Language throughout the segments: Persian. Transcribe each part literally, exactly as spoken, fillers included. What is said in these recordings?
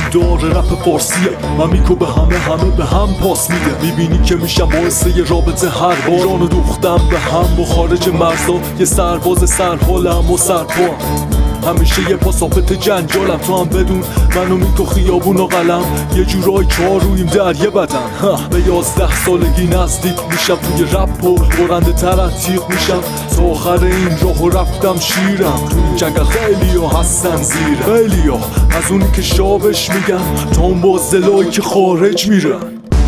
داره رپ فارسیه من میکو به همه همه به هم پاس میده میبینی که میشم باعث یه رابطه هر بار ایران و دوختم به هم و خارج مرزا یه سرباز سرحالم و سرپا همیشه یه پاساپت جنجالم تو هم بدون منو میکو خیابون و قلم یه جورای چارویم در یه بدن به یازده سالگی نزدیک میشم توی رپ و برنده تر از تیغ میشم تا آخر این راهو رفتم شیرم توی این جنگل خیلی ها هستن زیرم خیلی ها از اونی که شابش میگن تا اون بازدلایی که خارج میرن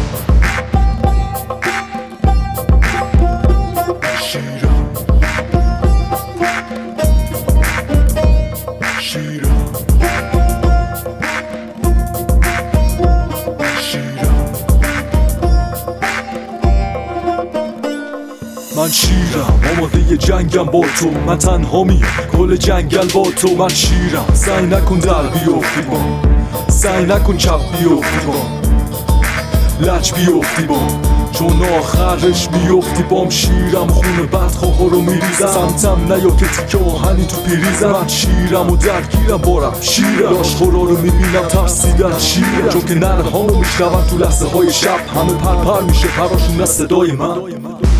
من شیرم آماده یه جنگم با تو من تنها میم کل جنگل با تو من شیرم سعی نکن در بیافتی با سعی نکن چپ بیافتی با لج بیافتی با چون آخرش میافتی بام شیرم خونه بدخواه رو میریزم سمتم نیا که تیکه آهنی تو پیریزم من شیرم و درگیرم بارم شیرم لاشخورا رو میبینم ترسیدن شیرم چون که نره هامو میشنون تو لحظه های شب همه پر پر میشه پراشون از صدای من